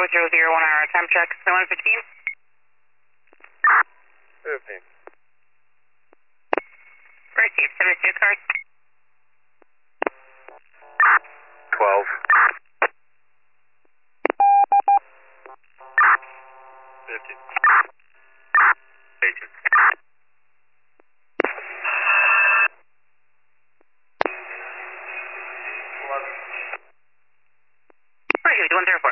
4001 hour time check. 115. 15. Receive 72 cars. 12. 15. 18. 11. 104.